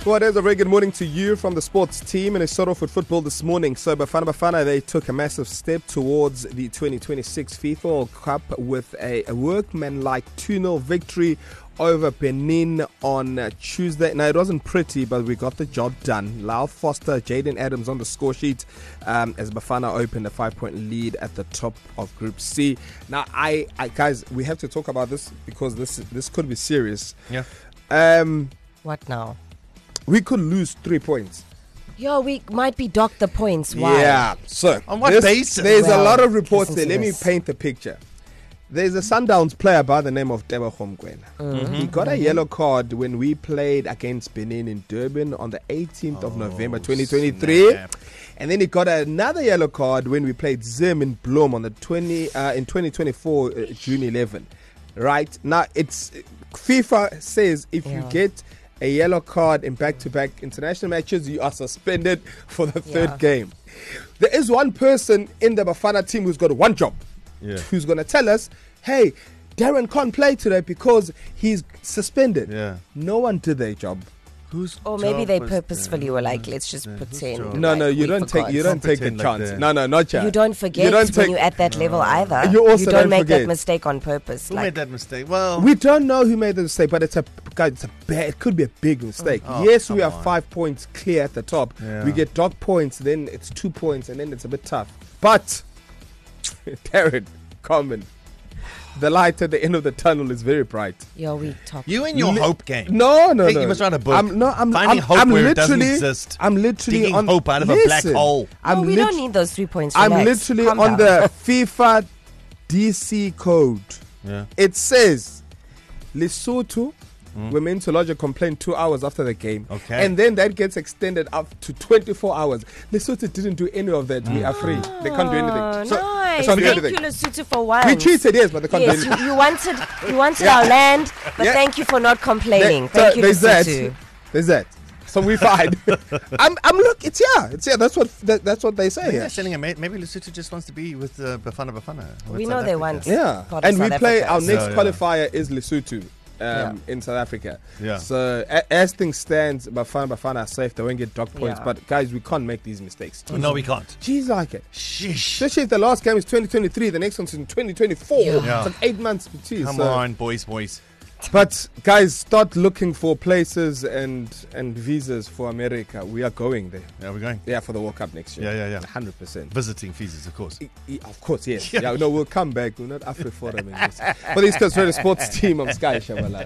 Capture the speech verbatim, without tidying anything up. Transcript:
Well, it is a very good morning to you from the sports team, and it's start off with football this morning. So Bafana Bafana, they took a massive step towards the twenty twenty-six FIFA World Cup with a, a workman-like two nil victory over Benin on uh, Tuesday. Now, it wasn't pretty, but we got the job done. Lyle Foster, Jaden Adams on the score sheet um, as Bafana opened a five-point lead at the top of Group C. Now, I, I guys, we have to talk about this because this this could be serious. Yeah. Um, What now? we could lose three points. Yo, we might be docked the points. Why? Yeah. So On what this- basis? There's Well, a lot of reports listen there. to Let me this. paint the picture. There's a Sundowns player by the name of Tebogo Mokoena. Mm-hmm. He got a yellow card when we played against Benin in Durban on the eighteenth of November twenty twenty-three. snap. And then he got another yellow card when we played Zim in Bloem on the twenty uh, in twenty twenty-four uh, June eleventh. Right now, it's FIFA says if you Yeah. get a yellow card in back-to-back international matches, you are suspended for the third Yeah. game. There is one person in the Bafana team who's got one job, Yeah. who's going to tell us, hey, Darren can't play today because he's suspended. Yeah. No one did their job. Whose Or maybe job they was purposefully that? were like, let's just Yeah, whose pretend. job? No, like, no, you we don't take you forgot. don't take the Pretend like chance. that. No, no, not yet. You don't forget don't when take- you're at that level either. You also don't don't make forget. that mistake on purpose. Who like, made that mistake? Well, We don't know who made the mistake, but it's a guys, it's a bad. It could be a big mistake. Oh, yes, we come are on. five points clear at the top. Yeah. We get dot points, then it's two points, and then it's a bit tough. But Darren, Common, the light at the end of the tunnel is very bright. yo, we top. you and your Li- hope game. No, no, Hey, no. you must write a book. I'm no, I'm Finding I'm, hope I'm where it doesn't literally, exist. I'm literally Digging on hope out of a black listen, hole. I'm no, we lit- don't need those three points. I'm Relax. literally Calm on down. the FIFA D C code. Yeah. It says Lesotho were meant to lodge a complaint two hours after the game. Okay. And then that gets extended up to twenty-four hours. Lesotho didn't do any of that. We are free. They can't do Oh, anything. So, nice. they can't do Thank anything. you, Lesotho, for once. We cheated, yes, but they can't Yes, do you, anything. you wanted, you wanted Yeah. our land, but Yeah. thank you for not complaining. There- thank so you, there's that. Lesotho. There's that. So we fine. I'm, I'm look. It's yeah. It's yeah. That's what that, that's what they say. Maybe here. they're sending a ma- maybe Lesotho just wants to be with uh, Bafana Bafana. with We South know they Africa. want- Yeah, part of and we South play Africa. our next So, yeah. qualifier is Lesotho um, Yeah. in South Africa. Yeah. So a- as things stand, Bafana Bafana are safe. They won't get dock points. Yeah. But guys, we can't make these mistakes. No, we can't. Jeez, like it. Sheesh. Especially if the last game is twenty twenty-three, the next one's in twenty twenty-four. Yeah. It's like eight months. Jeez, Come so- on, boys, boys. But guys, start looking for places and and visas for America. We are going there. Yeah, we're going. Yeah, for the World Cup next year. Yeah, yeah, yeah. one hundred percent. Visiting visas, of course. E- e- Of course, yes. Yeah, no, we'll come back. We're not Afro Forum. For the East Coast Radio Sports team, I'm Sky Shabalala.